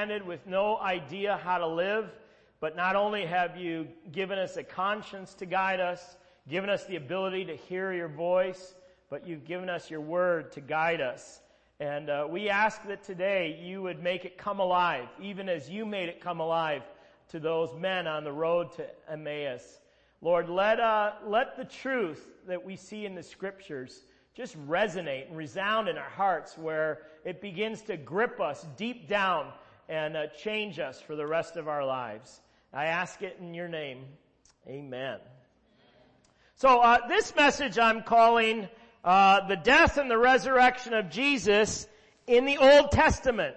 stranded with no idea how to live, but not only have you given us a conscience to guide us, given us the ability to hear your voice, but you've given us your word to guide us. And we ask that today you would make it come alive, even as you made it come alive to those men on the road to Emmaus. Lord, let the truth that we see in the Scriptures just resonate and resound in our hearts, where it begins to grip us deep down and change us for the rest of our lives. I ask it in your name. Amen. So this message I'm calling the death and the resurrection of Jesus in the Old Testament.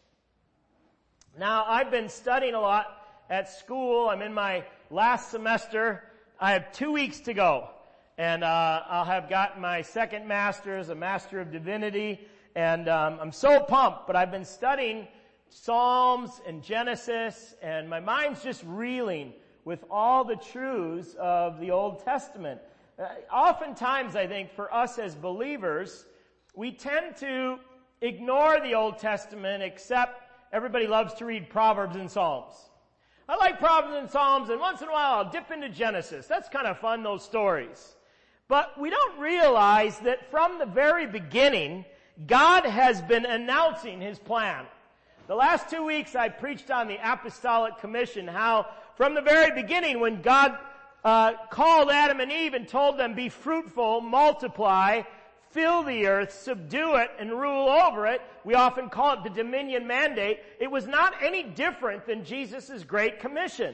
Now, I've been studying a lot at school. I'm in my last semester. I have 2 weeks to go. And I'll have gotten my second master's, a Master of Divinity. And I'm so pumped, but I've been studying Psalms and Genesis, and my mind's just reeling with all the truths of the Old Testament. Oftentimes, I think, for us as believers, we tend to ignore the Old Testament, except everybody loves to read Proverbs and Psalms. I like Proverbs and Psalms, and once in a while I'll dip into Genesis. That's kind of fun, those stories. But we don't realize that from the very beginning, God has been announcing His plan. The last 2 weeks I preached on the Apostolic Commission, how from the very beginning when God called Adam and Eve and told them, be fruitful, multiply, fill the earth, subdue it, and rule over it. We often call it the dominion mandate. It was not any different than Jesus' Great Commission.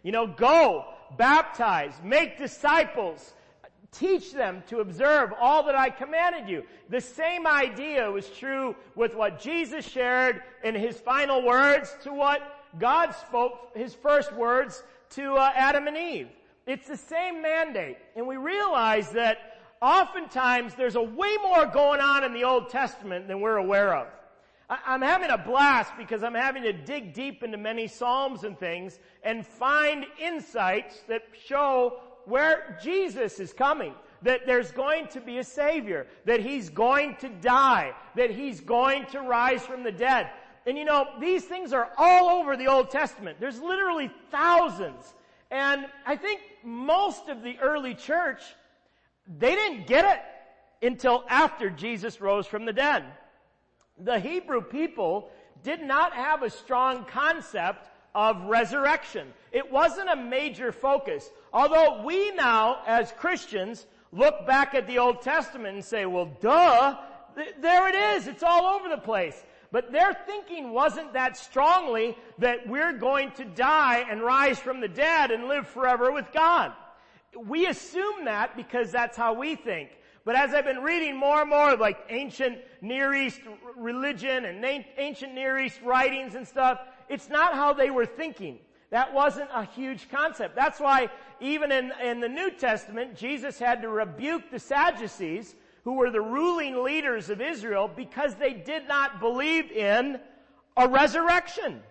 Go, baptize, make disciples, teach them to observe all that I commanded you. The same idea was true with what Jesus shared in His final words to what God spoke, His first words to Adam and Eve. It's the same mandate. And we realize that oftentimes there's a way more going on in the Old Testament than we're aware of. I'm having a blast because I'm having to dig deep into many Psalms and things and find insights that show where Jesus is coming, that there's going to be a Savior, that He's going to die, that He's going to rise from the dead. And these things are all over the Old Testament. There's literally thousands. And I think most of the early church, they didn't get it until after Jesus rose from the dead. The Hebrew people did not have a strong concept of resurrection. It wasn't a major focus. Although we now, as Christians, look back at the Old Testament and say, well, duh, there it is. It's all over the place. But their thinking wasn't that strongly that we're going to die and rise from the dead and live forever with God. We assume that because that's how we think. But as I've been reading more and more like ancient Near East religion and ancient Near East writings and stuff, it's not how they were thinking. That wasn't a huge concept. That's why even in the New Testament, Jesus had to rebuke the Sadducees, who were the ruling leaders of Israel, because they did not believe in a resurrection.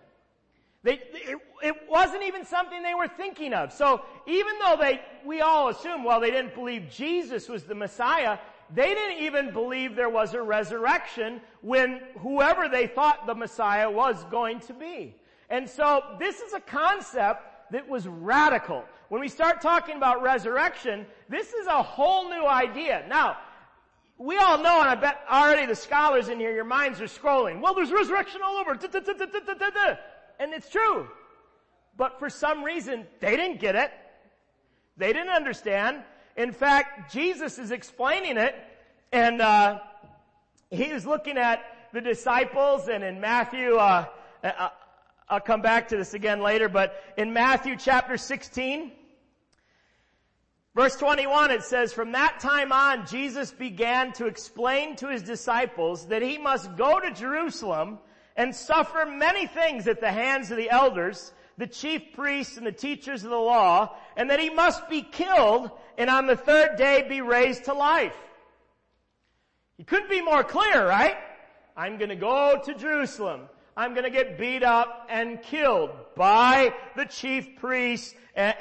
It wasn't even something they were thinking of. So even though we all assume, they didn't believe Jesus was the Messiah, they didn't even believe there was a resurrection when whoever they thought the Messiah was going to be. And so this is a concept that was radical. When we start talking about resurrection, this is a whole new idea. Now, we all know, and I bet already the scholars in here, your minds are scrolling. Well, there's resurrection all over. And it's true. But for some reason, they didn't get it. They didn't understand. In fact, Jesus is explaining it, and he was looking at the disciples, and in Matthew, I'll come back to this again later, but in Matthew chapter 16, verse 21, it says, from that time on, Jesus began to explain to His disciples that He must go to Jerusalem and suffer many things at the hands of the elders, the chief priests and the teachers of the law, and that He must be killed and on the third day be raised to life. He couldn't be more clear, right? I'm going to go to Jerusalem. I'm going to get beat up and killed by the chief priests, but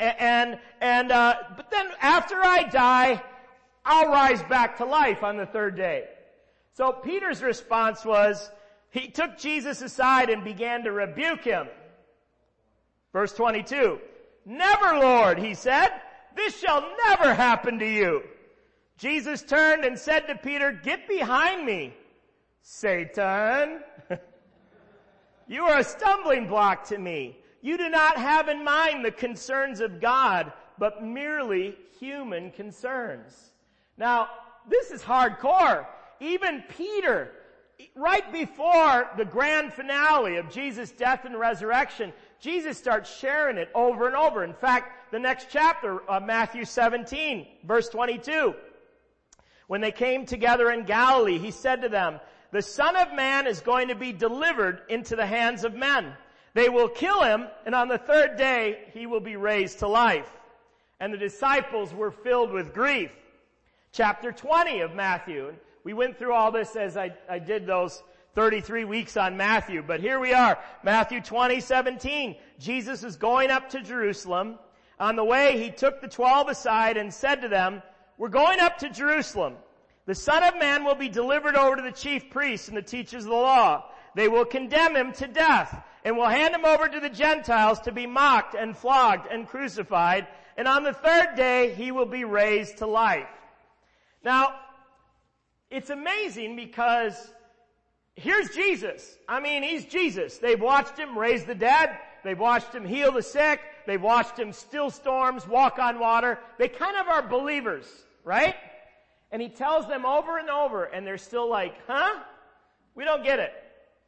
then after I die, I'll rise back to life on the third day. So Peter's response was, he took Jesus aside and began to rebuke him. Verse 22. "Never, Lord," he said. "This shall never happen to you." Jesus turned and said to Peter, "Get behind me, Satan. You are a stumbling block to me. You do not have in mind the concerns of God, but merely human concerns." Now, this is hardcore. Even Peter, right before the grand finale of Jesus' death and resurrection, Jesus starts sharing it over and over. In fact, the next chapter, Matthew 17, verse 22. When they came together in Galilee, he said to them, "The Son of Man is going to be delivered into the hands of men. They will kill him, and on the third day he will be raised to life." And the disciples were filled with grief. Chapter 20 of Matthew. We went through all this as I did those 33 weeks on Matthew. But here we are, Matthew 20:17. Jesus is going up to Jerusalem. On the way, he took the 12 aside and said to them, "We're going up to Jerusalem. The Son of Man will be delivered over to the chief priests and the teachers of the law. They will condemn him to death and will hand him over to the Gentiles to be mocked and flogged and crucified. And on the third day, he will be raised to life." Now, it's amazing because here's Jesus. I mean, he's Jesus. They've watched him raise the dead. They've watched him heal the sick. They've watched him still storms, walk on water. They kind of are believers, right? And he tells them over and over, and they're still like, huh? We don't get it.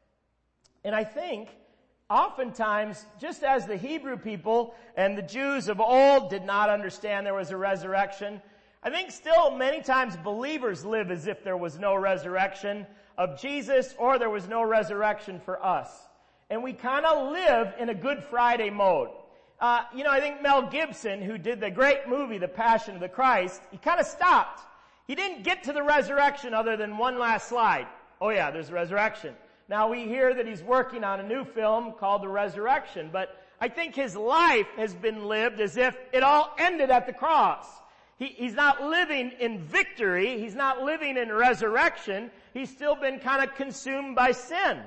And I think oftentimes, just as the Hebrew people and the Jews of old did not understand there was a resurrection, I think still many times believers live as if there was no resurrection of Jesus or there was no resurrection for us. And we kind of live in a Good Friday mode. I think Mel Gibson, who did the great movie, The Passion of the Christ, he kind of stopped. He didn't get to the resurrection other than one last slide. Oh yeah, there's a resurrection. Now we hear that he's working on a new film called The Resurrection, but I think his life has been lived as if it all ended at the cross. He's not living in victory. He's not living in resurrection. He's still been kind of consumed by sin.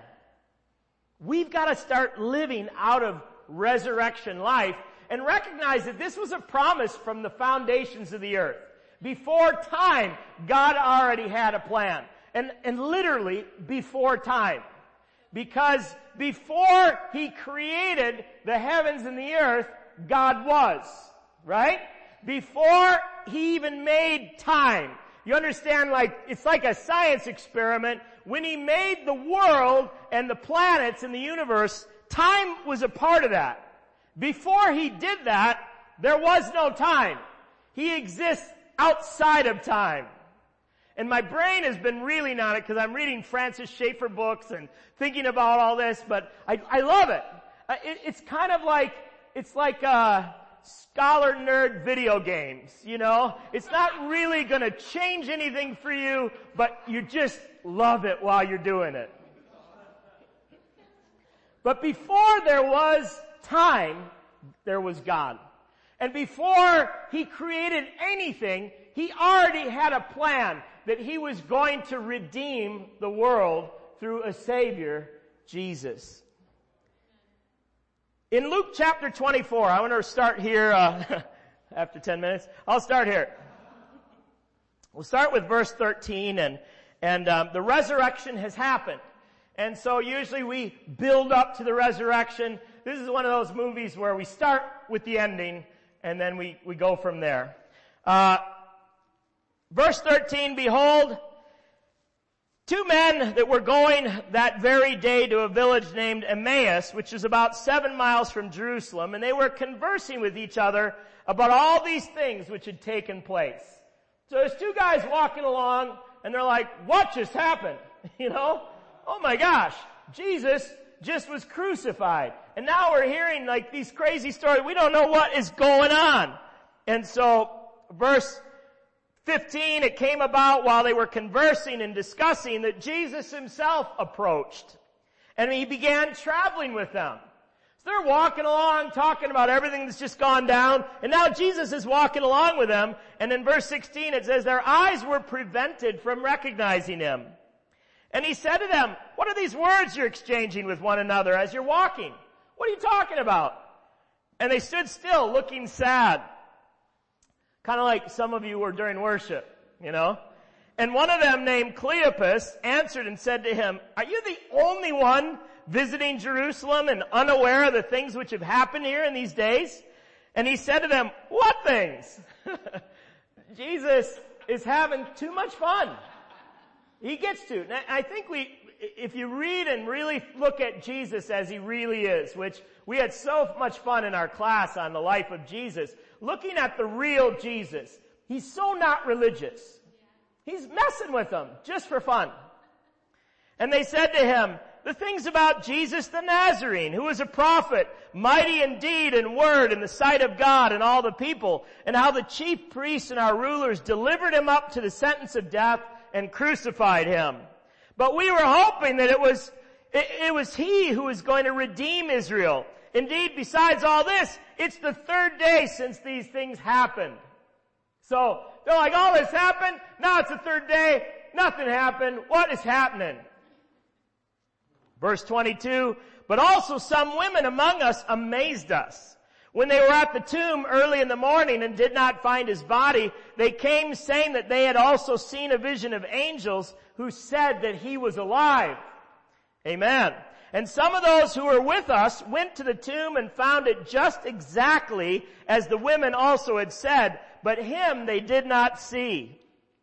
We've got to start living out of resurrection life and recognize that this was a promise from the foundations of the earth. Before time, God already had a plan. And literally before time. Because before he created the heavens and the earth, God was. Right? Before he even made time. You understand, it's like a science experiment. When he made the world and the planets and the universe, time was a part of that. Before he did that, there was no time. He exists outside of time. And my brain has been reeling on it because I'm reading Francis Schaeffer books and thinking about all this, but I love it. It's kind of like, it's like scholar nerd video games, It's not really gonna change anything for you, but you just love it while you're doing it. But before there was time, there was God. And before he created anything, he already had a plan that he was going to redeem the world through a Savior, Jesus. In Luke chapter 24, I want to start here after 10 minutes. I'll start here. We'll start with verse 13, and the resurrection has happened. And so usually we build up to the resurrection. This is one of those movies where we start with the ending, and then we go from there. Verse 13, "Behold, two men that were going that very day to a village named Emmaus, which is about 7 miles from Jerusalem, and they were conversing with each other about all these things which had taken place." So there's two guys walking along, and they're like, what just happened? Oh my gosh, Jesus just was crucified. And now we're hearing these crazy stories. We don't know what is going on. And so, verse 15, "It came about while they were conversing and discussing that Jesus himself approached. And he began traveling with them." So they're walking along, talking about everything that's just gone down. And now Jesus is walking along with them. And in verse 16 it says, "Their eyes were prevented from recognizing him. And he said to them, what are these words you're exchanging with one another as you're walking? What are you talking about? And they stood still, looking sad. Kind of like some of you were during worship, you know. And one of them, named Cleopas, answered and said to him, are you the only one visiting Jerusalem and unaware of the things which have happened here in these days? And he said to them, what things? Jesus is having too much fun. He gets to. And I think if you read and really look at Jesus as he really is, which we had so much fun in our class on the life of Jesus, looking at the real Jesus, he's so not religious. He's messing with them just for fun. And they said to him, the things about Jesus the Nazarene, who was a prophet, mighty in deed and word in the sight of God and all the people, and how the chief priests and our rulers delivered him up to the sentence of death and crucified him. But we were hoping that it was he who was going to redeem Israel. Indeed, besides all this, it's the third day since these things happened. So they're like, all this happened? Now it's the third day. Nothing happened. What is happening? Verse 22, but also some women among us amazed us. When they were at the tomb early in the morning and did not find his body, they came saying that they had also seen a vision of angels who said that he was alive. Amen. And some of those who were with us went to the tomb and found it just exactly as the women also had said, but him they did not see.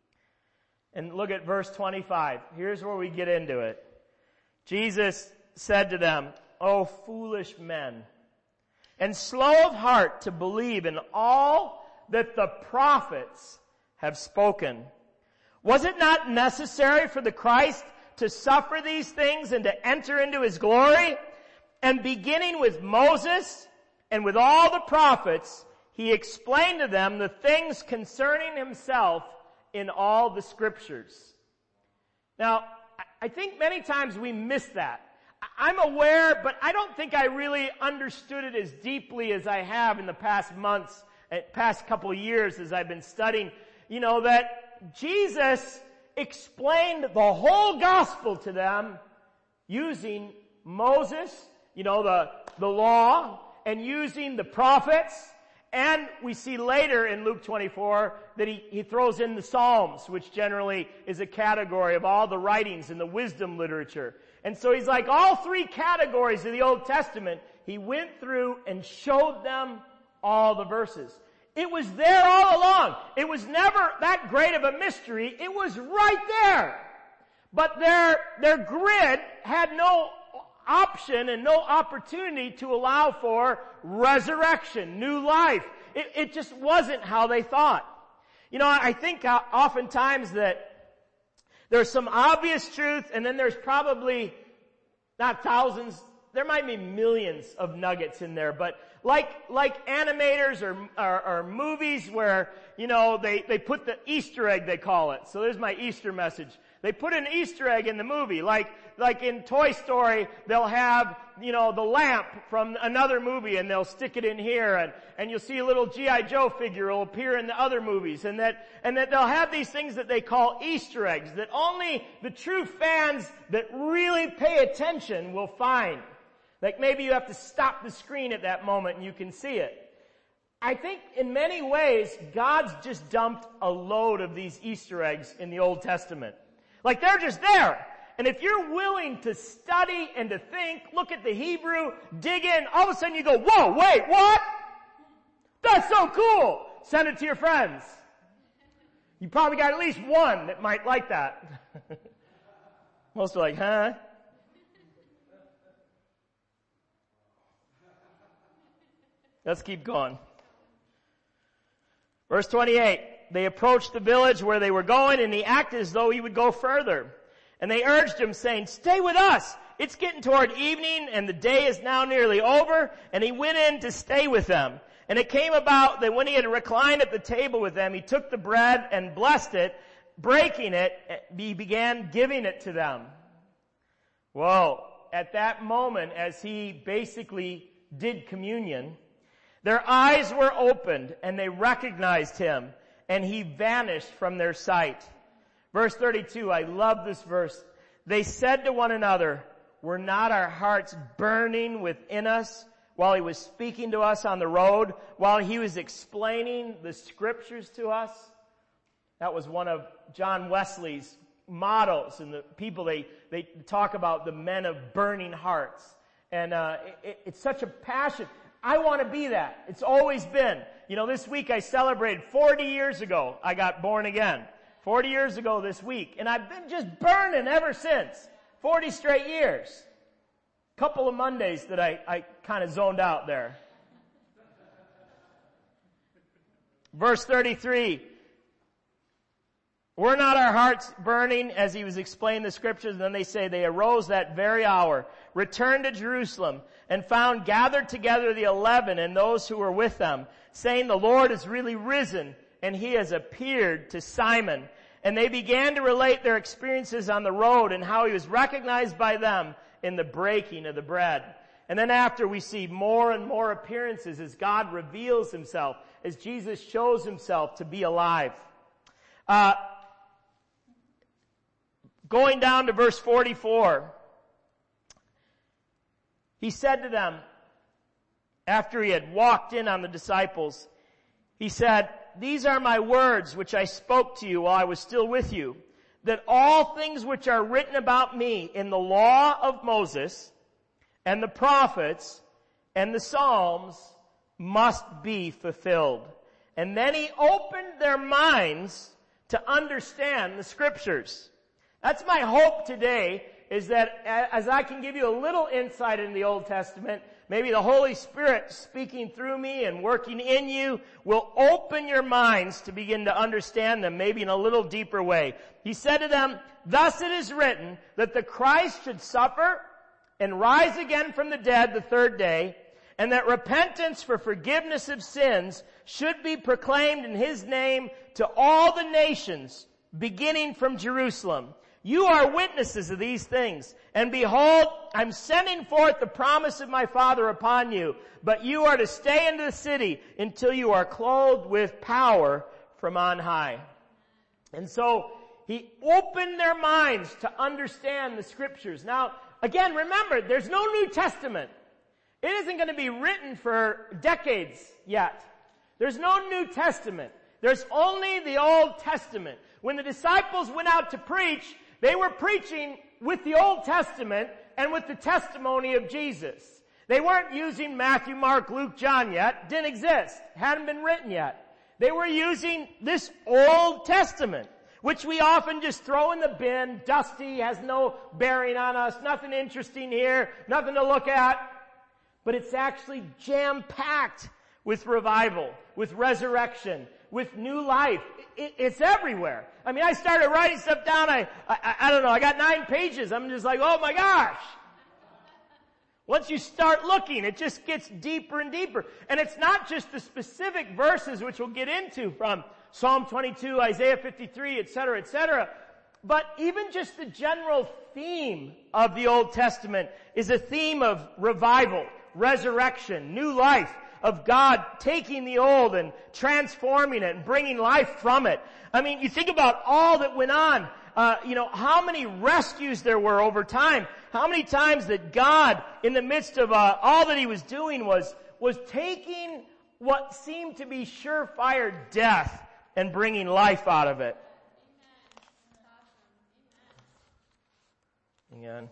And look at verse 25. Here's where we get into it. Jesus said to them, O foolish men, and slow of heart to believe in all that the prophets have spoken. Was it not necessary for the Christ to suffer these things and to enter into his glory? And beginning with Moses and with all the prophets, he explained to them the things concerning himself in all the scriptures. Now, I think many times we miss that. I'm aware, but I don't think I really understood it as deeply as I have in the past months, past couple of years as I've been studying, that Jesus explained the whole gospel to them using Moses, the law, and using the prophets. And we see later in Luke 24 that he throws in the Psalms, which generally is a category of all the writings in the wisdom literature. And so he's like all three categories of the Old Testament, he went through and showed them all the verses. It was there all along. It was never that great of a mystery. It was right there. But their grid had no option and no opportunity to allow for resurrection, new life. It just wasn't how they thought. I think oftentimes that there's some obvious truth, and then there's probably not thousands, there might be millions of nuggets in there, but like animators or movies where, they put the Easter egg, they call it. So there's my Easter message. They put an Easter egg in the movie, like in Toy Story, they'll have, the lamp from another movie and they'll stick it in here and you'll see a little G.I. Joe figure will appear in the other movies and that they'll have these things that they call Easter eggs that only the true fans that really pay attention will find. Like maybe you have to stop the screen at that moment and you can see it. I think in many ways, God's just dumped a load of these Easter eggs in the Old Testament. Like they're just there. And if you're willing to study and to think, look at the Hebrew, dig in, all of a sudden you go, whoa, wait, what? That's so cool. Send it to your friends. You probably got at least one that might like that. Most are like, huh? Let's keep going. Verse 28, they approached the village where they were going, and he acted as though he would go further. And they urged him, saying, stay with us. It's getting toward evening, and the day is now nearly over. And he went in to stay with them. And it came about that when he had reclined at the table with them, he took the bread and blessed it, breaking it, he began giving it to them. Well, at that moment, as he basically did communion, their eyes were opened, and they recognized him, and he vanished from their sight. Verse 32, I love this verse. they said to one another, were not our hearts burning within us while he was speaking to us on the road, while he was explaining the scriptures to us? That was one of John Wesley's models, and the people they talk about the men of burning hearts. And it's such a passion. I want to be that. It's always been. You know, this week I celebrated 40 years ago I got born again. 40 years ago this week. And I've been just burning ever since. 40 straight years. Couple of Mondays that I kind of zoned out there. Verse 33. Were not our hearts burning as he was explaining the scriptures? And then they say they arose that very hour, returned to Jerusalem, and found gathered together the 11 and those who were with them, saying, the Lord is really risen, and he has appeared to Simon. And they began to relate their experiences on the road and how he was recognized by them in the breaking of the bread. And then after, we see more and more appearances as God reveals himself, as Jesus shows himself to be alive. Going down to verse 44, he said to them, after he had walked in on the disciples, he said, these are my words which I spoke to you while I was still with you, that all things which are written about me in the law of Moses and the prophets and the Psalms must be fulfilled. And then he opened their minds to understand the scriptures. That's my hope today, is that as I can give you a little insight in the Old Testament, maybe the Holy Spirit speaking through me and working in you will open your minds to begin to understand them, maybe in a little deeper way. He said to them, thus it is written that the Christ should suffer and rise again from the dead the third day, and that repentance for forgiveness of sins should be proclaimed in his name to all the nations, beginning from Jerusalem. You are witnesses of these things. And behold, I'm sending forth the promise of my Father upon you. But you are to stay in the city until you are clothed with power from on high. And so, he opened their minds to understand the scriptures. Now, again, remember, there's no New Testament. It isn't going to be written for decades yet. There's no New Testament. There's only the Old Testament. When the disciples went out to preach, they were preaching with the Old Testament and with the testimony of Jesus. They weren't using Matthew, Mark, Luke, John yet. Didn't exist. Hadn't been written yet. They were using this Old Testament, which we often just throw in the bin. Dusty, has no bearing on us. Nothing interesting here. Nothing to look at. But it's actually jam-packed with revival, with resurrection, with new life. It's everywhere. I mean, I started writing stuff down. I don't know. I got 9 pages. I'm just like, oh my gosh. Once you start looking, it just gets deeper and deeper. And it's not just the specific verses, which we'll get into from Psalm 22, Isaiah 53, etc., but even just the general theme of the Old Testament is a theme of revival, resurrection, new life, of God taking the old and transforming it and bringing life from it. I mean, you think about all that went on, how many rescues there were over time, how many times that God, in the midst of all that he was doing, was taking what seemed to be surefire death and bringing life out of it. Again.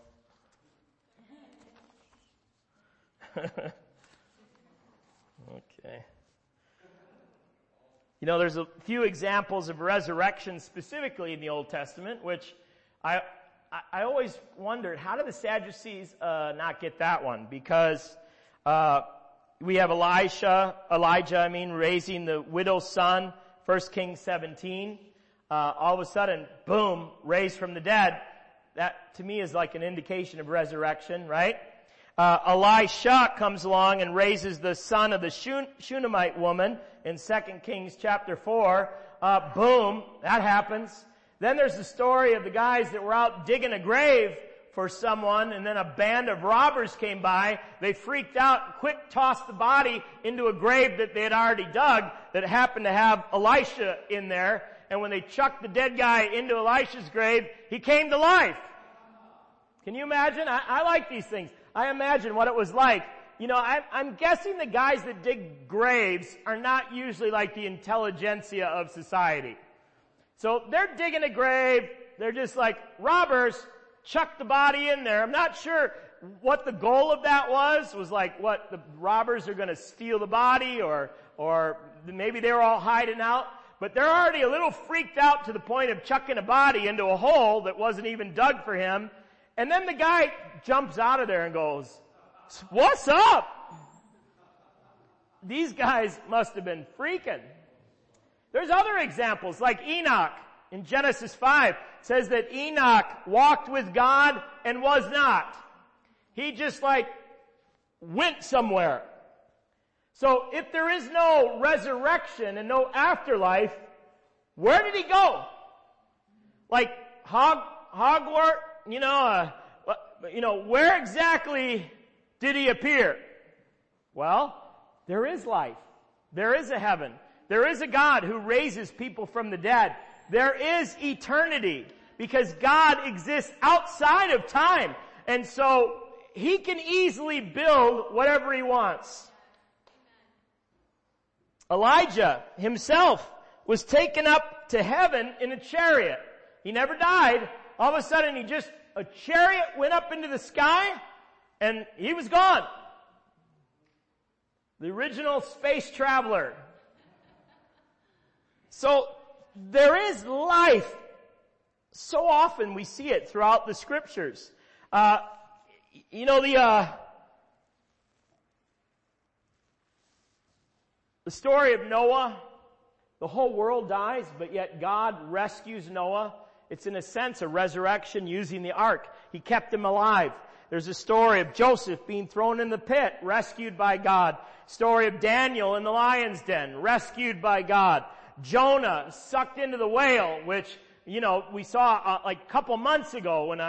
Okay. You know, there's a few examples of resurrection specifically in the Old Testament, which I always wondered, how did the Sadducees not get that one? Because we have Elijah, raising the widow's son, 1 Kings 17. All of a sudden, boom, raised from the dead. That, to me, is like an indication of resurrection, right? Elisha comes along and raises the son of the Shunammite woman in 2 Kings chapter 4. Boom, that happens. Then there's the story of the guys that were out digging a grave for someone, and then a band of robbers came by. They freaked out, quick tossed the body into a grave that they had already dug that happened to have Elisha in there. And when they chucked the dead guy into Elisha's grave, he came to life. Can you imagine? I like these things. I imagine what it was like. You know, I'm guessing the guys that dig graves are not usually like the intelligentsia of society. So they're digging a grave. They're just like, robbers, chuck the body in there. I'm not sure what the goal of that was like what the robbers are going to steal the body or maybe they were all hiding out. But they're already a little freaked out to the point of chucking a body into a hole that wasn't even dug for him. And then the guy jumps out of there and goes, "What's up?" These guys must have been freaking. There's other examples like Enoch in Genesis 5 says that Enoch walked with God and was not. He just like went somewhere. So if there is no resurrection and no afterlife, where did he go? Like Hogwarts, where exactly did he appear? Well, there is life. There is a heaven. There is a God who raises people from the dead. There is eternity because God exists outside of time. And so he can easily build whatever he wants. Elijah himself was taken up to heaven in a chariot. He never died. All of a sudden a chariot went up into the sky and he was gone. The original space traveler. So there is life. So often we see it throughout the scriptures. The story of Noah, the whole world dies, but yet God rescues Noah. It's in a sense a resurrection using the ark. He kept him alive. There's a story of Joseph being thrown in the pit, rescued by God. Story of Daniel in the lion's den, rescued by God. Jonah sucked into the whale, which, we saw like a couple months ago when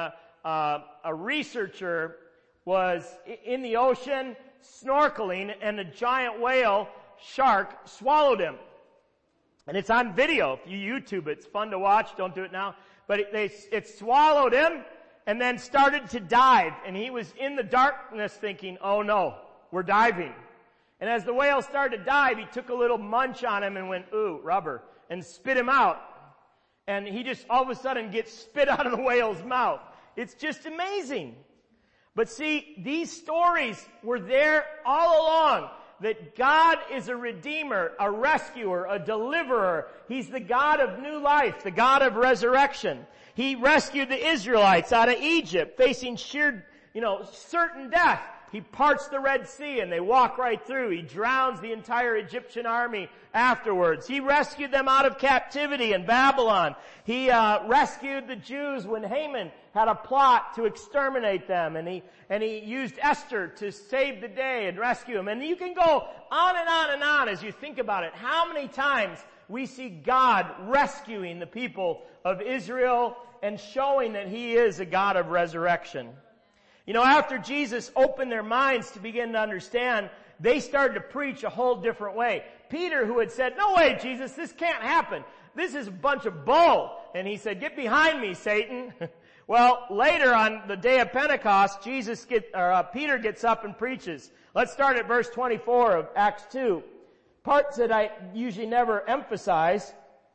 a researcher was in the ocean snorkeling and a giant whale shark swallowed him. And it's on video. If you YouTube it, it's fun to watch. Don't do it now. But it swallowed him and then started to dive. And he was in the darkness thinking, oh no, we're diving. And as the whale started to dive, he took a little munch on him and went, ooh, rubber, and spit him out. And he just all of a sudden gets spit out of the whale's mouth. It's just amazing. But see, these stories were there all along. That God is a redeemer, a rescuer, a deliverer. He's the God of new life, the God of resurrection. He rescued the Israelites out of Egypt, facing sheer, certain death. He parts the Red Sea and they walk right through. He drowns the entire Egyptian army afterwards. He rescued them out of captivity in Babylon. He rescued the Jews when Haman had a plot to exterminate them, and he used Esther to save the day and rescue them. And you can go on and on and on as you think about it. How many times we see God rescuing the people of Israel and showing that he is a God of resurrection. After Jesus opened their minds to begin to understand, they started to preach a whole different way. Peter, who had said, "No way, Jesus, this can't happen. This is a bunch of bull." And he said, "Get behind me, Satan." Well, later on the day of Pentecost, Peter gets up and preaches. Let's start at verse 24 of Acts 2. Parts that I usually never emphasize.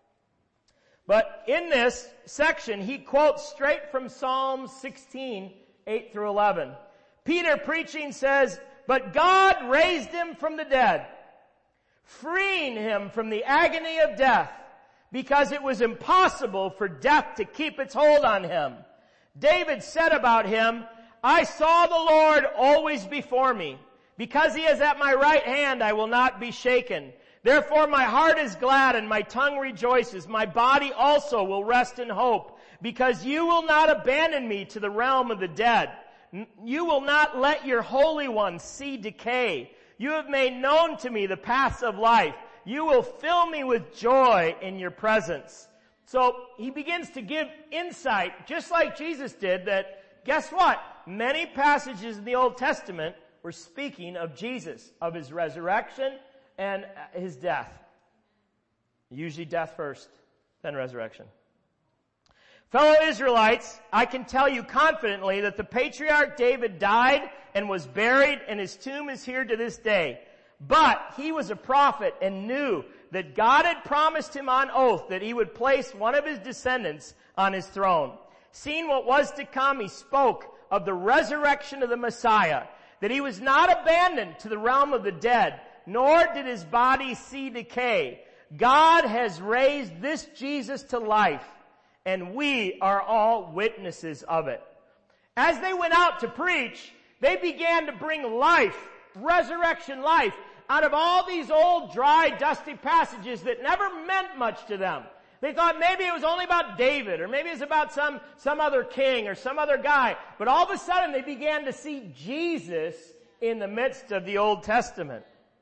But in this section, he quotes straight from Psalm 16, 8 through 11. Peter preaching says, "But God raised him from the dead, freeing him from the agony of death, because it was impossible for death to keep its hold on him. David said about him, 'I saw the Lord always before me. Because he is at my right hand, I will not be shaken. Therefore my heart is glad and my tongue rejoices. My body also will rest in hope, because you will not abandon me to the realm of the dead. You will not let your Holy One see decay. You have made known to me the paths of life. You will fill me with joy in your presence." So he begins to give insight, just like Jesus did, that guess what? Many passages in the Old Testament were speaking of Jesus, of his resurrection and his death. Usually death first, then resurrection. Fellow Israelites, I can tell you confidently that the patriarch David died and was buried, and his tomb is here to this day. But he was a prophet and knew that God had promised him on oath that he would place one of his descendants on his throne. Seeing what was to come, he spoke of the resurrection of the Messiah, that he was not abandoned to the realm of the dead, nor did his body see decay. God has raised this Jesus to life, and we are all witnesses of it. As they went out to preach, they began to bring life, resurrection life, out of all these old, dry, dusty passages that never meant much to them. They thought maybe it was only about David, or maybe it was about some other king or some other guy. But all of a sudden they began to see Jesus in the midst of the Old Testament.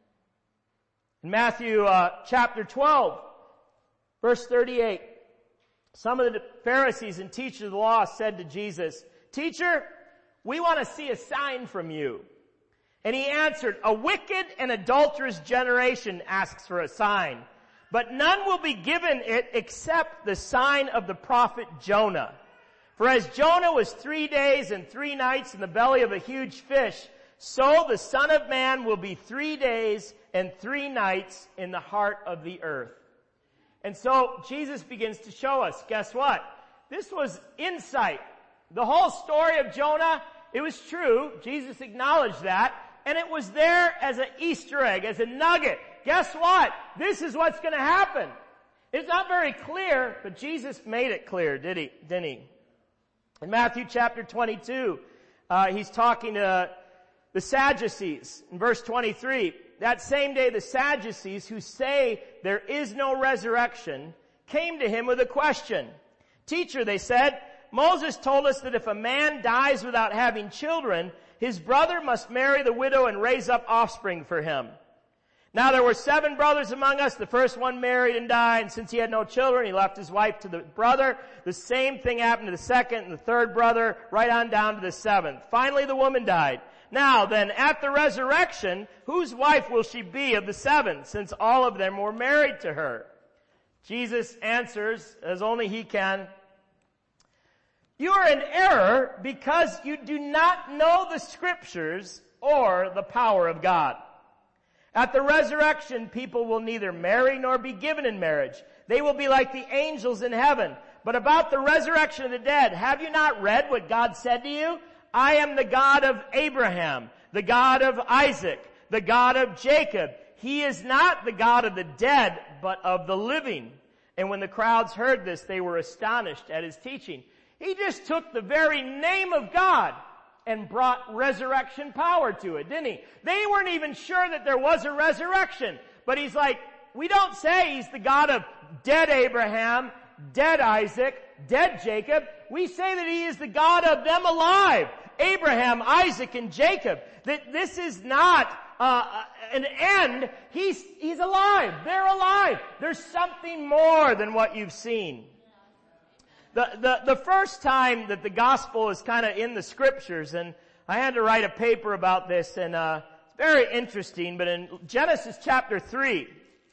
In Matthew chapter 12, verse 38, some of the Pharisees and teachers of the law said to Jesus, "Teacher, we want to see a sign from you." And he answered, "A wicked and adulterous generation asks for a sign, but none will be given it except the sign of the prophet Jonah. For as Jonah was 3 days and 3 nights in the belly of a huge fish, so the Son of Man will be 3 days and 3 nights in the heart of the earth." And so Jesus begins to show us, guess what? This was insight. The whole story of Jonah, it was true. Jesus acknowledged that. And it was there as an Easter egg, as a nugget. Guess what? This is what's going to happen. It's not very clear, but Jesus made it clear, didn't he? In Matthew chapter 22, he's talking to the Sadducees. In verse 23, that same day the Sadducees, who say there is no resurrection, came to him with a question. "Teacher," they said, "Moses told us that if a man dies without having children, his brother must marry the widow and raise up offspring for him. Now there were 7 brothers among us. The first one married and died, and since he had no children, he left his wife to the brother. The same thing happened to the second and the third brother, right on down to the 7th. Finally the woman died. Now then, at the resurrection, whose wife will she be of the 7, since all of them were married to her?" Jesus answers, as only he can, "You are in error because you do not know the Scriptures or the power of God. At the resurrection, people will neither marry nor be given in marriage. They will be like the angels in heaven. But about the resurrection of the dead, have you not read what God said to you? I am the God of Abraham, the God of Isaac, the God of Jacob. He is not the God of the dead, but of the living." And when the crowds heard this, they were astonished at his teaching. He just took the very name of God and brought resurrection power to it, didn't he? They weren't even sure that there was a resurrection. But he's like, we don't say he's the God of dead Abraham, dead Isaac, dead Jacob. We say that he is the God of them alive. Abraham, Isaac, and Jacob. That this is not an end. He's alive. They're alive. There's something more than what you've seen. The first time that the gospel is kind of in the scriptures, and I had to write a paper about this, and it's very interesting, but in Genesis chapter 3,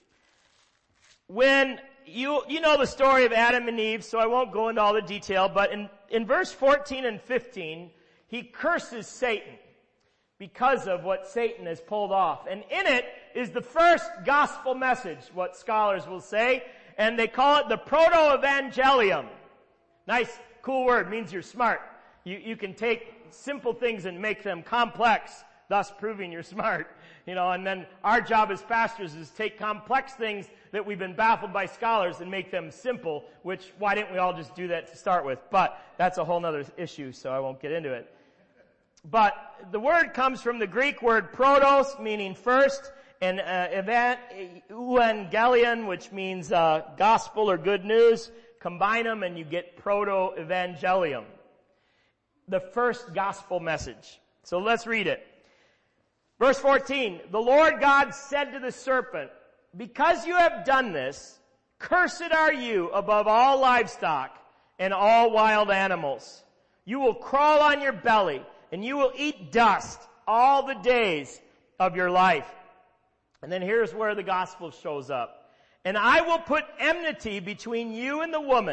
when you know the story of Adam and Eve, so I won't go into all the detail, but in verse 14 and 15, he curses Satan because of what Satan has pulled off. And in it is the first gospel message, what scholars will say, and they call it the proto-evangelium. Nice, cool word, means you're smart. You can take simple things and make them complex, thus proving you're smart. And then our job as pastors is take complex things that we've been baffled by scholars and make them simple, which why didn't we all just do that to start with? But that's a whole nother issue, so I won't get into it. But the word comes from the Greek word protos, meaning first, and evangelion, which means gospel or good news. Combine them and you get proto-evangelium. The first gospel message. So let's read it. Verse 14, the Lord God said to the serpent, "Because you have done this, cursed are you above all livestock and all wild animals. You will crawl on your belly, and you will eat dust all the days of your life." And then here's where the gospel shows up. "And I will put enmity between you and the woman,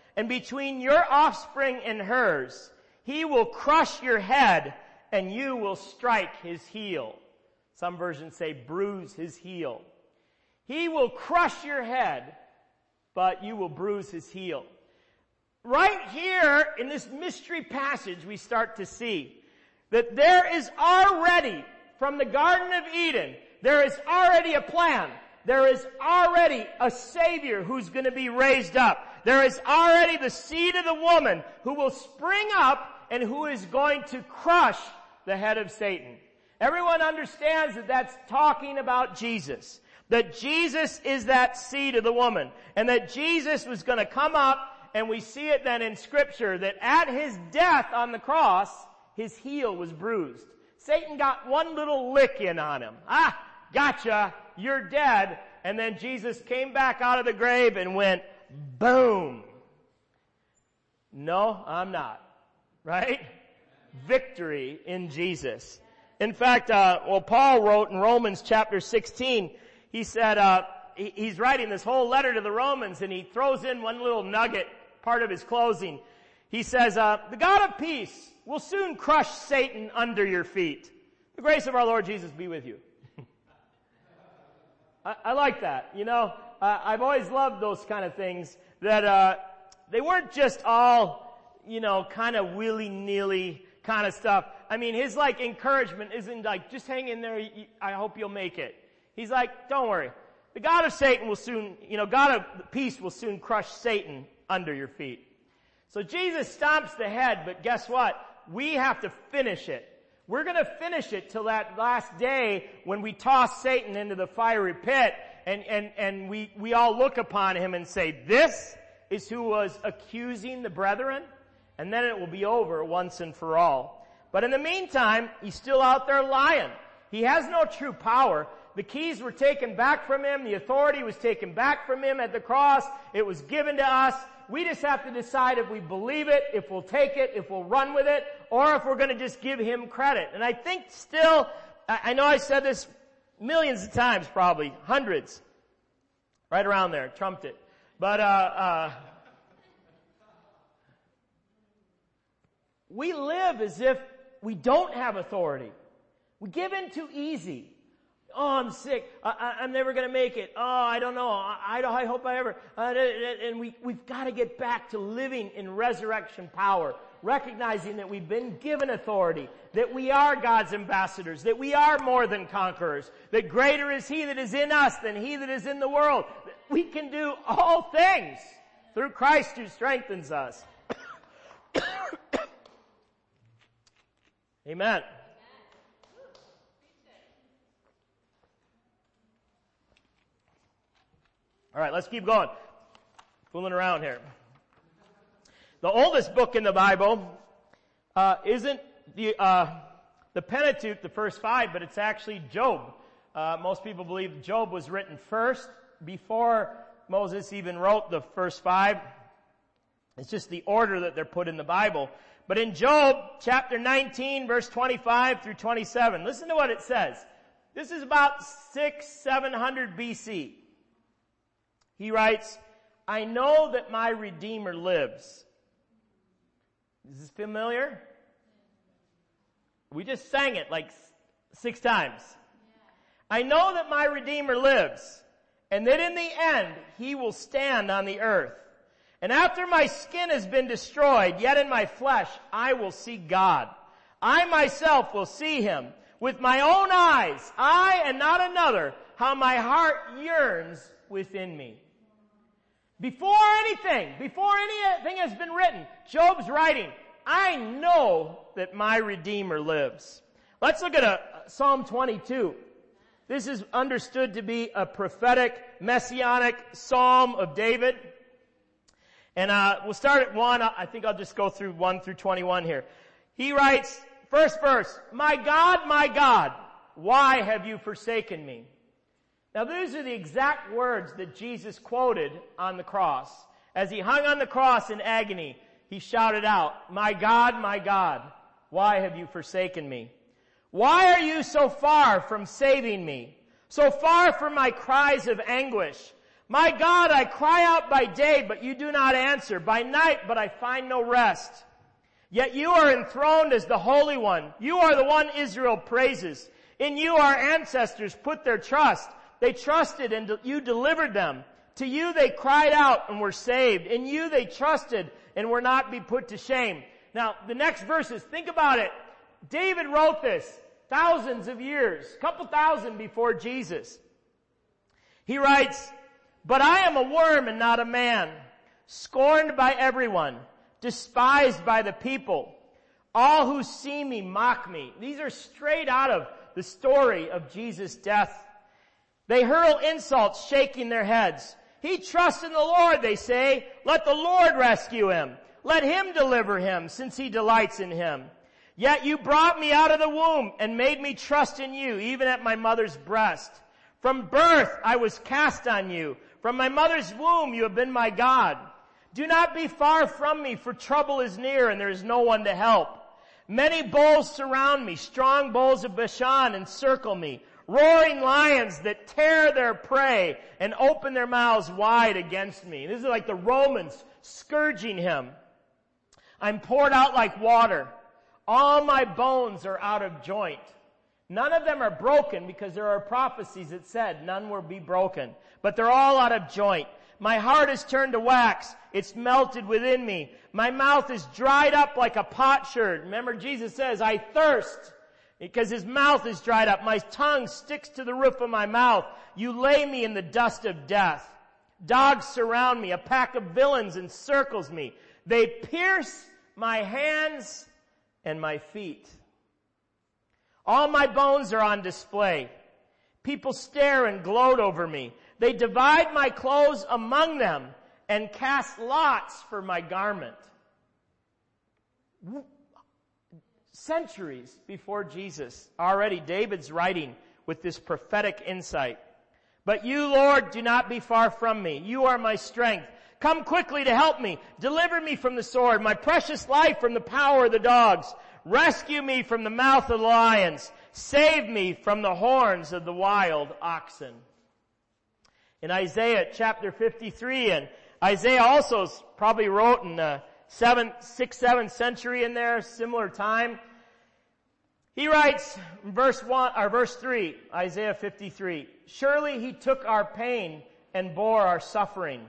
and between your offspring and hers. He will crush your head, and you will strike his heel. Some versions say bruise his heel. He will crush your head, but you will bruise his heel. Right here in this mystery passage, we start to see that there is already, from the Garden of Eden, there is already a plan. There is already a Savior who's going to be raised up. There is already the seed of the woman who will spring up and who is going to crush the head of Satan. Everyone understands that that's talking about Jesus. That Jesus is that seed of the woman. And that Jesus was going to come up, and we see it then in Scripture, that at his death on the cross, his heel was bruised. Satan got one little lick in on him. Gotcha, you're dead. And then Jesus came back out of the grave and went, boom. No, I'm not. Right? Victory in Jesus. In fact, Paul wrote in Romans chapter 16, he said, he's writing this whole letter to the Romans, and he throws in one little nugget, part of his closing. He says, the God of peace will soon crush Satan under your feet. The grace of our Lord Jesus be with you. I like that. You know, I've always loved those kind of things that, they weren't just all, you know, kind of willy-nilly kind of stuff. I mean, his like encouragement isn't like, just hang in there, I hope you'll make it. He's like, don't worry. The God of Satan will soon, God of peace will soon crush Satan under your feet. So Jesus stomps the head, but guess what? We have to finish it. We're going to finish it till that last day when we toss Satan into the fiery pit, and we all look upon him and say, this is who was accusing the brethren, and then it will be over once and for all. But in the meantime, he's still out there lying. He has no true power. The keys were taken back from him. The authority was taken back from him at the cross. It was given to us. We just have to decide if we believe it, if we'll take it, if we'll run with it, or if we're going to just give him credit. And I think still, I know I said this millions of times, probably hundreds, right around there, trumped it. But we live as if we don't have authority. We give in too easy. Oh, I'm sick. I'm never going to make it. Oh, I don't know. I hope I ever. And we've got to get back to living in resurrection power, recognizing that we've been given authority, that we are God's ambassadors, that we are more than conquerors, that greater is He that is in us than he that is in the world. We can do all things through Christ who strengthens us. Amen. All right, let's keep going. Fooling around here. The oldest book in the Bible isn't the Pentateuch, the first 5, but it's actually Job. Most people believe Job was written first before Moses even wrote the first 5. It's just the order that they're put in the Bible. But in Job chapter 19, verse 25 through 27, listen to what it says. This is about 700 BC. He writes, I know that my Redeemer lives. Is this familiar? We just sang it like 6 times. I know that my Redeemer lives, and that in the end he will stand on the earth. And after my skin has been destroyed, yet in my flesh I will see God. I myself will see him. With my own eyes, I and not another, how my heart yearns within me. Before anything has been written, Job's writing, I know that my Redeemer lives. Let's look at Psalm 22. This is understood to be a prophetic, messianic psalm of David. And we'll start at 1. I think I'll just go through 1 through 21 here. He writes, first verse, my God, why have you forsaken me? Now these are the exact words that Jesus quoted on the cross. As he hung on the cross in agony, he shouted out, my God, why have you forsaken me? Why are you so far from saving me? So far from my cries of anguish? My God, I cry out by day, but you do not answer. By night, but I find no rest. Yet you are enthroned as the Holy One. You are the one Israel praises. In you our ancestors put their trust. They trusted and you delivered them. To you they cried out and were saved. In you they trusted and were not be put to shame. Now, the next verses, think about it. David wrote this thousands of years, couple thousand before Jesus. He writes, but I am a worm and not a man, scorned by everyone, despised by the people. All who see me mock me. These are straight out of the story of Jesus' death. They hurl insults, shaking their heads. He trusts in the Lord, they say. Let the Lord rescue him. Let him deliver him, since he delights in him. Yet you brought me out of the womb and made me trust in you, even at my mother's breast. From birth I was cast on you. From my mother's womb you have been my God. Do not be far from me, for trouble is near and there is no one to help. Many bulls surround me, strong bulls of Bashan encircle me, roaring lions that tear their prey and open their mouths wide against me. This is like the Romans scourging him. I'm poured out like water. All my bones are out of joint. None of them are broken, because there are prophecies that said none will be broken. But they're all out of joint. My heart is turned to wax. It's melted within me. My mouth is dried up like a potsherd. Remember, Jesus says, I thirst, because his mouth is dried up. My tongue sticks to the roof of my mouth. You lay me in the dust of death. Dogs surround me. A pack of villains encircles me. They pierce my hands and my feet. All my bones are on display. People stare and gloat over me. They divide my clothes among them and cast lots for my garment. Centuries before Jesus, already David's writing with this prophetic insight. But you, Lord, do not be far from me. You are my strength. Come quickly to help me. Deliver me from the sword, my precious life from the power of the dogs. Rescue me from the mouth of the lions. Save me from the horns of the wild oxen. In Isaiah chapter 53, and Isaiah also probably wrote in the 6th, 7th century in there, similar time. He writes in verse 3, Isaiah 53, surely he took our pain and bore our suffering.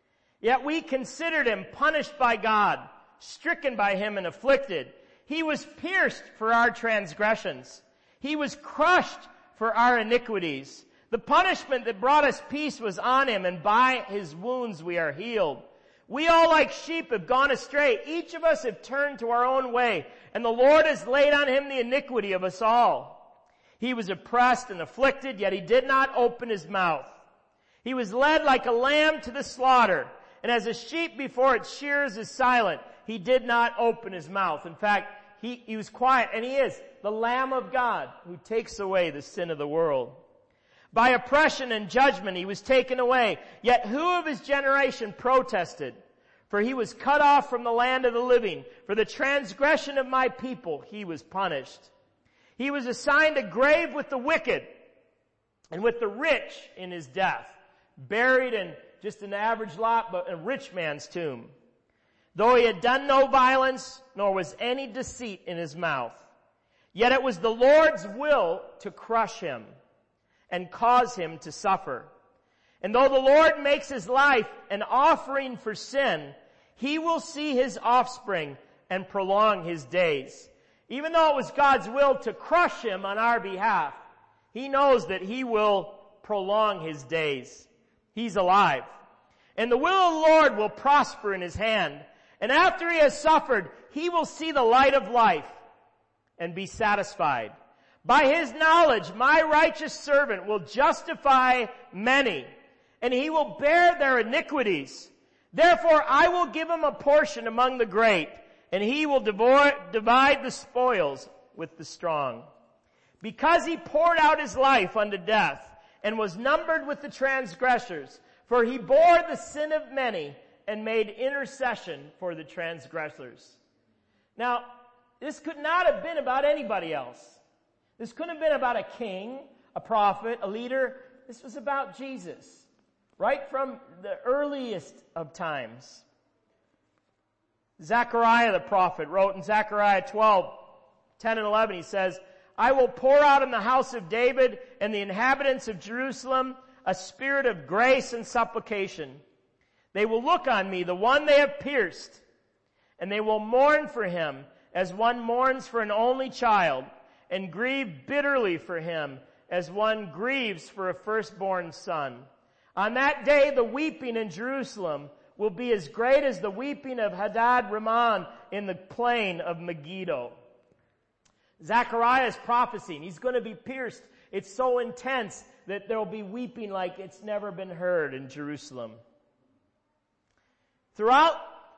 Yet we considered him punished by God, stricken by him and afflicted. He was pierced for our transgressions. He was crushed for our iniquities. The punishment that brought us peace was on him, and by his wounds we are healed. We all like sheep have gone astray. Each of us have turned to our own way, and the Lord has laid on him the iniquity of us all. He was oppressed and afflicted, yet he did not open his mouth. He was led like a lamb to the slaughter, and as a sheep before its shearers is silent, he did not open his mouth. In fact, he was quiet, and he is the Lamb of God who takes away the sin of the world. By oppression and judgment he was taken away. Yet who of his generation protested? For he was cut off from the land of the living. For the transgression of my people he was punished. He was assigned a grave with the wicked and with the rich in his death. Buried in just an average lot, but a rich man's tomb. Though he had done no violence, nor was any deceit in his mouth. Yet it was the Lord's will to crush him and cause him to suffer. And though the Lord makes his life an offering for sin, he will see his offspring and prolong his days. Even though it was God's will to crush him on our behalf, he knows that he will prolong his days. He's alive. And the will of the Lord will prosper in his hand. And after he has suffered, he will see the light of life and be satisfied. By his knowledge, my righteous servant will justify many, and he will bear their iniquities. Therefore, I will give him a portion among the great, and he will divide the spoils with the strong. Because he poured out his life unto death, and was numbered with the transgressors, for he bore the sin of many, and made intercession for the transgressors. Now, this could not have been about anybody else. This couldn't have been about a king, a prophet, a leader. This was about Jesus. right from the earliest of times. Zechariah the prophet wrote in Zechariah 12:10 and 11, he says, I will pour out in the house of David and the inhabitants of Jerusalem a spirit of grace and supplication. They will look on me, the one they have pierced, and they will mourn for him as one mourns for an only child, and grieve bitterly for him as one grieves for a firstborn son. On that day the weeping in Jerusalem will be as great as the weeping of Hadad Rimmon in the plain of Megiddo. Zechariah is prophesying. He's going to be pierced. It's so intense that there will be weeping like it's never been heard in Jerusalem. Throughout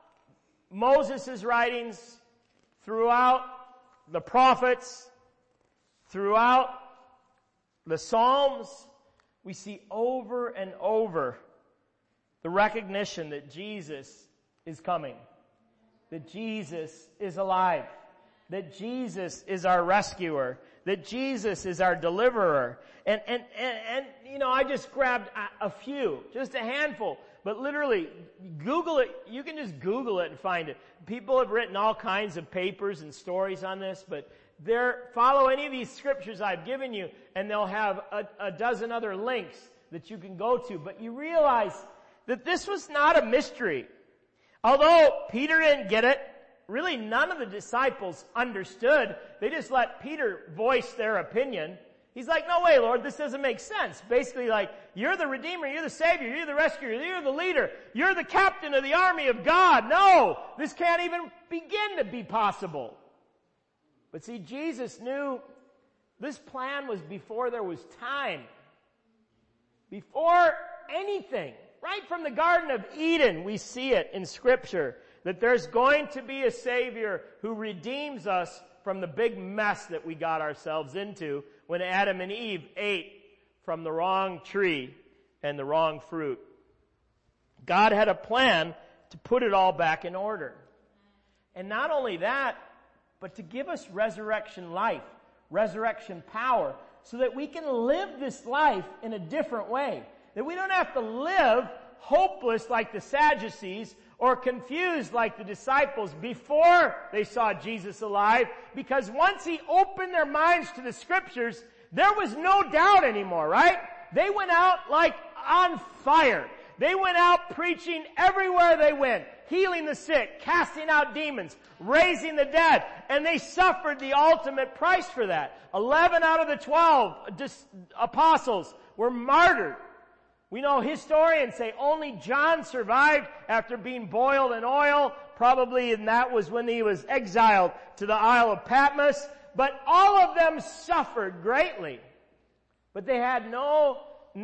Moses' writings, throughout the prophets, throughout the Psalms, we see over and over the recognition that Jesus is coming, that Jesus is alive, that Jesus is our rescuer, that Jesus is our deliverer. And I just grabbed a few, just a handful, but literally Google it. You can just Google it and find it. People have written all kinds of papers and stories on this, but follow any of these scriptures I've given you and they'll have a dozen other links that you can go to. But you realize that this was not a mystery. Although Peter didn't get it, really none of the disciples understood. They just let Peter voice their opinion. He's like, no way, Lord, this doesn't make sense. Basically like, you're the Redeemer, you're the Savior, you're the Rescuer, you're the leader, you're the captain of the army of God. No, this can't even begin to be possible. But see, Jesus knew this plan was before there was time. Before anything. Right from the Garden of Eden, we see it in Scripture, that there's going to be a Savior who redeems us from the big mess that we got ourselves into when Adam and Eve ate from the wrong tree and the wrong fruit. God had a plan to put it all back in order. And not only that, but to give us resurrection life, resurrection power, so that we can live this life in a different way. That we don't have to live hopeless like the Sadducees or confused like the disciples before they saw Jesus alive, because once he opened their minds to the scriptures, there was no doubt anymore, right? They went out like on fire. They went out preaching everywhere they went, healing the sick, casting out demons, raising the dead, and they suffered the ultimate price for that. 11 out of the 12 apostles were martyred. We know historians say only John survived after being boiled in oil, probably, and that was when he was exiled to the Isle of Patmos. But all of them suffered greatly. But they had no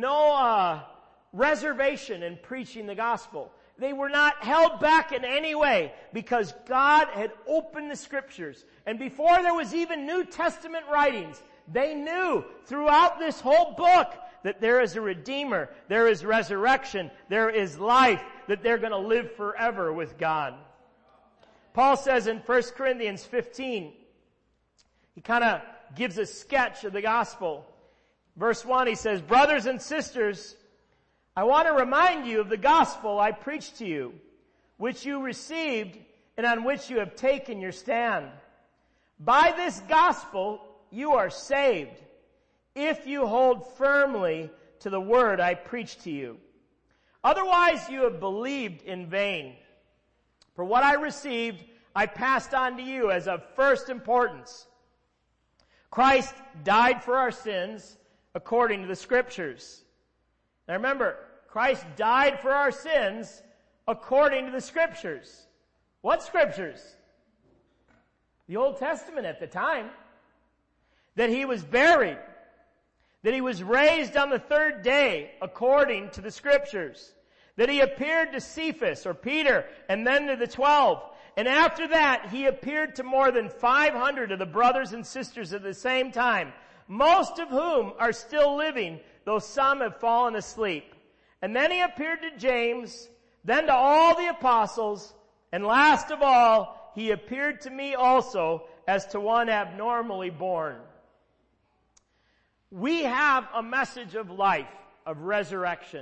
reservation in preaching the gospel. They were not held back in any way because God had opened the scriptures. And before there was even New Testament writings, they knew throughout this whole book that there is a Redeemer, there is resurrection, there is life, that they're going to live forever with God. Paul says in 1 Corinthians 15, he kind of gives a sketch of the gospel. Verse 1, he says, brothers and sisters, I want to remind you of the gospel I preached to you, which you received and on which you have taken your stand. By this gospel you are saved, if you hold firmly to the word I preached to you. Otherwise you have believed in vain. For what I received, I passed on to you as of first importance. Christ died for our sins according to the scriptures. Now remember, Christ died for our sins according to the scriptures. What scriptures? The Old Testament at the time. That he was buried. That he was raised on the third day according to the scriptures. That he appeared to Cephas or Peter and then to the 12. And after that he appeared to more than 500 of the brothers and sisters at the same time, most of whom are still living, though some have fallen asleep. And then he appeared to James, then to all the apostles, and last of all, he appeared to me also as to one abnormally born. We have a message of life, of resurrection.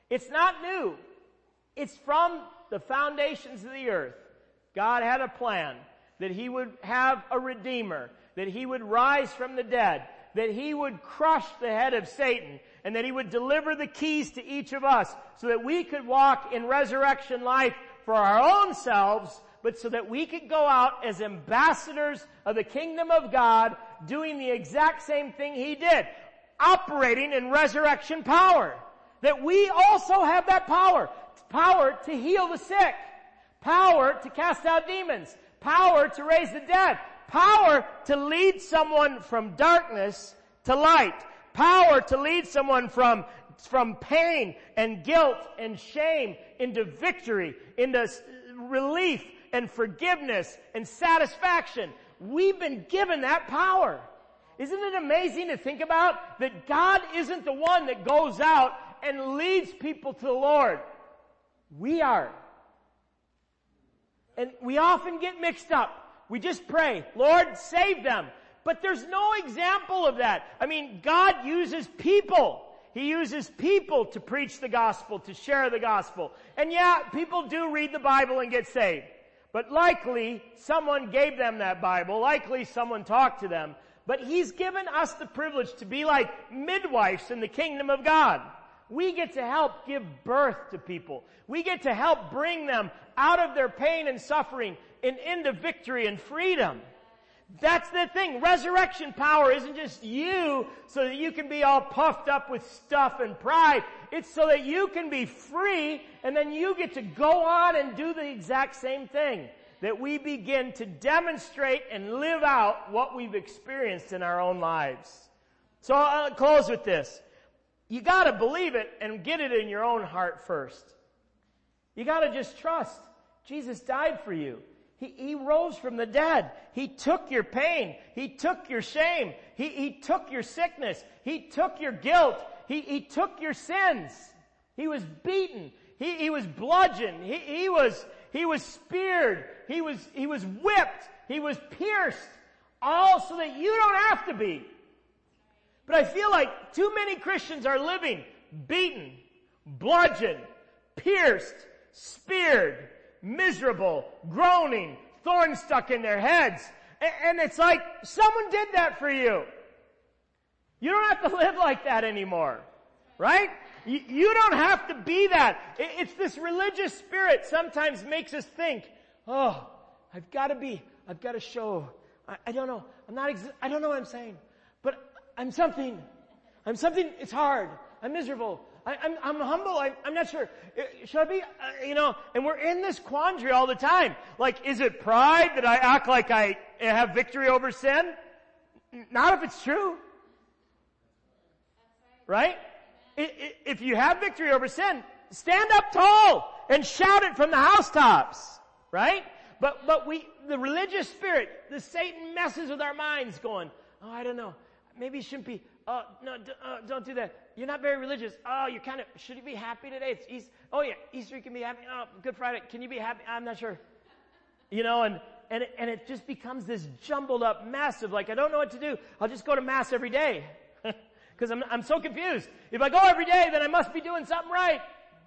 It's not new. It's from the foundations of the earth. God had a plan that He would have a Redeemer, that He would rise from the dead, that He would crush the head of Satan, and that He would deliver the keys to each of us so that we could walk in resurrection life for our own selves, but so that we could go out as ambassadors of the kingdom of God, doing the exact same thing He did, operating in resurrection power. That we also have that power. Power to heal the sick. Power to cast out demons. Power to raise the dead. Power to lead someone from darkness to light. Power to lead someone from pain and guilt and shame into victory, into relief and forgiveness and satisfaction. We've been given that power. Isn't it amazing to think about that God isn't the one that goes out and leads people to the Lord? We are. And we often get mixed up. We just pray, Lord, save them. But there's no example of that. I mean, God uses people. He uses people to preach the gospel, to share the gospel. And yeah, people do read the Bible and get saved. But likely, someone gave them that Bible. Likely, someone talked to them. But He's given us the privilege to be like midwives in the kingdom of God. We get to help give birth to people. We get to help bring them out of their pain and suffering and into victory and freedom. That's the thing. Resurrection power isn't just you so that you can be all puffed up with stuff and pride. It's so that you can be free, and then you get to go on and do the exact same thing. That we begin to demonstrate and live out what we've experienced in our own lives. So I'll close with this. You gotta believe it and get it in your own heart first. You gotta just trust. Jesus died for you. He rose from the dead. He took your pain. He took your shame. He took your sickness. He took your guilt. He took your sins. He was beaten. He was bludgeoned. He was speared. He was whipped. He was pierced. All so that you don't have to be. But I feel like too many Christians are living beaten, bludgeoned, pierced, speared, miserable, groaning, thorns stuck in their heads. And it's like, someone did that for you. You don't have to live like that anymore. Right? You don't have to be that. It's this religious spirit sometimes makes us think, oh, I've got to show. I don't know. I don't know what I'm saying. But I'm something. It's hard. I'm miserable. I'm humble. I'm not sure. Should I be, and we're in this quandary all the time. Like, is it pride that I act like I have victory over sin? Not if it's true. Right? If you have victory over sin, stand up tall and shout it from the housetops. Right? But the religious spirit, the Satan messes with our minds going, oh, I don't know. Maybe you shouldn't be. Oh, no, don't do that. You're not very religious. Oh, should you be happy today? It's Easter. Oh yeah, Easter you can be happy. Oh, Good Friday. Can you be happy? I'm not sure. And it just becomes this jumbled up mess of like, I don't know what to do. I'll just go to Mass every day. Because I'm so confused. If I go every day, then I must be doing something right.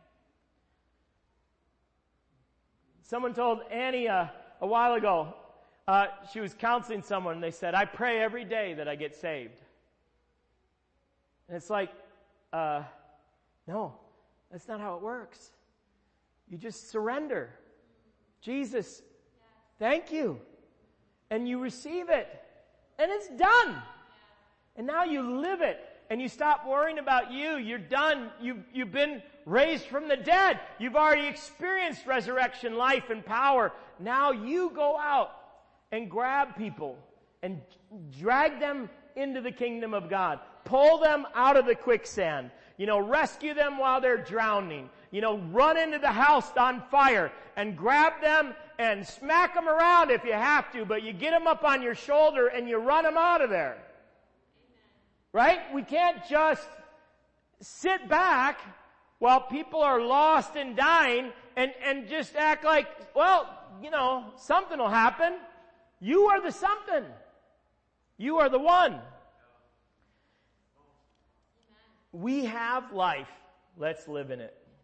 Someone told Annie a while ago, she was counseling someone, and they said, I pray every day that I get saved. And it's like, no, that's not how it works. You just surrender. Jesus, thank you. And you receive it. And it's done. And now you live it. And you stop worrying about you. You're done. You've been raised from the dead. You've already experienced resurrection, life, and power. Now you go out and grab people and drag them into the kingdom of God. Pull them out of the quicksand. Rescue them while they're drowning. Run into the house on fire and grab them and smack them around if you have to, but you get them up on your shoulder and you run them out of there. Right? We can't just sit back while people are lost and dying and just act like, well, something will happen. You are the something. You are the one. We have life. Let's live in it.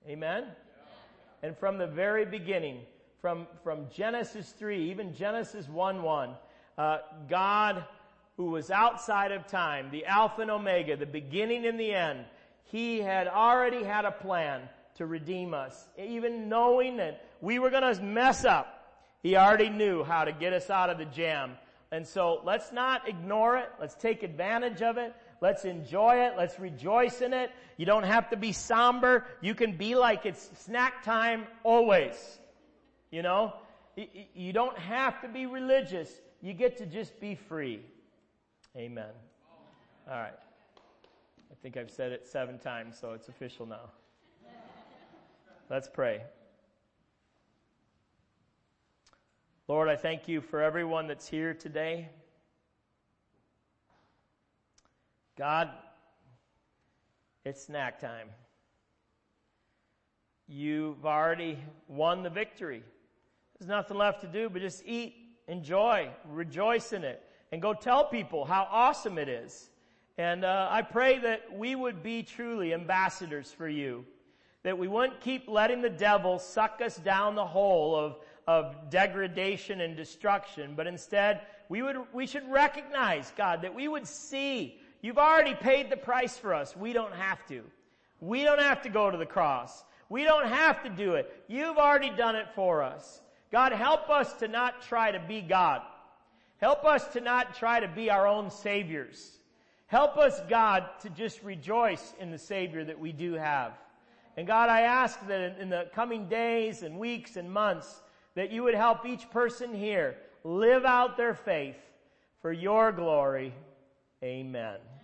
Amen? And from the very beginning, from Genesis 3, even Genesis 1:1, God, who was outside of time, the Alpha and Omega, the beginning and the end, He had already had a plan to redeem us. Even knowing that we were going to mess up, He already knew how to get us out of the jam. And so let's not ignore it. Let's take advantage of it. Let's enjoy it. Let's rejoice in it. You don't have to be somber. You can be like it's snack time always. You know? You don't have to be religious. You get to just be free. Amen. All right. I think I've said it 7 times, so it's official now. Let's pray. Lord, I thank You for everyone that's here today. God, it's snack time. You've already won the victory. There's nothing left to do but just eat, enjoy, rejoice in it, and go tell people how awesome it is. And I pray that we would be truly ambassadors for You, that we wouldn't keep letting the devil suck us down the hole of degradation and destruction, but instead we should recognize, God, that we would see You've already paid the price for us. We don't have to. We don't have to go to the cross. We don't have to do it. You've already done it for us. God, help us to not try to be God. Help us to not try to be our own saviors. Help us, God, to just rejoice in the Savior that we do have. And God, I ask that in the coming days and weeks and months that You would help each person here live out their faith for Your glory. Amen.